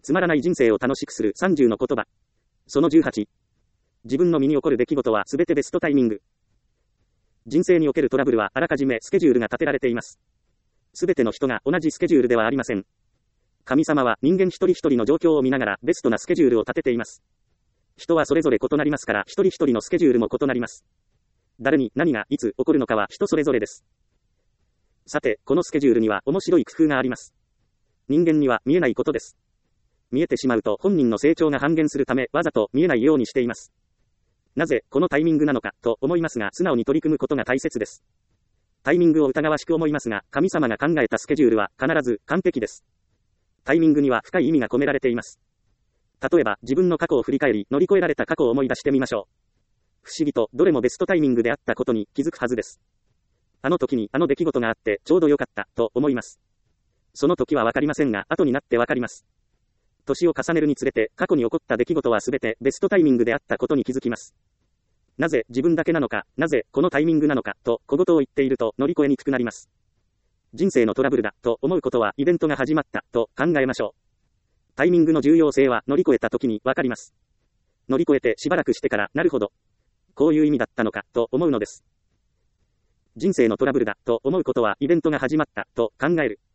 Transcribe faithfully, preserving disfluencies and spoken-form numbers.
つまらない人生を楽しくするさんじゅうの言葉。そのじゅうはち。自分の身に起こる出来事はすべてベストタイミング。人生におけるトラブルはあらかじめスケジュールが立てられています。すべての人が同じスケジュールではありません。神様は人間一人一人の状況を見ながらベストなスケジュールを立てています。人はそれぞれ異なりますから一人一人のスケジュールも異なります。誰に何がいつ起こるのかは人それぞれです。さて、このスケジュールには面白い工夫があります。人間には見えないことです。見えてしまうと本人の成長が半減するためわざと見えないようにしています。なぜこのタイミングなのかと思いますが素直に取り組むことが大切です。タイミングを疑わしく思いますが神様が考えたスケジュールは必ず完璧です。タイミングには深い意味が込められています。例えば自分の過去を振り返り乗り越えられた過去を思い出してみましょう。不思議とどれもベストタイミングであったことに気づくはずです。あの時にあの出来事があってちょうど良かったと思います。その時はわかりませんが後になってわかります。年を重ねるにつれて過去に起こった出来事はすべてベストタイミングであったことに気づきます。なぜ自分だけなのか、なぜこのタイミングなのかと小言を言っていると乗り越えにくくなります。人生のトラブルだと思うことはイベントが始まったと考えましょう。タイミングの重要性は乗り越えた時にわかります。乗り越えてしばらくしてからなるほどこういう意味だったのかと思うのです。人生のトラブルだと思うことはイベントが始まったと考える。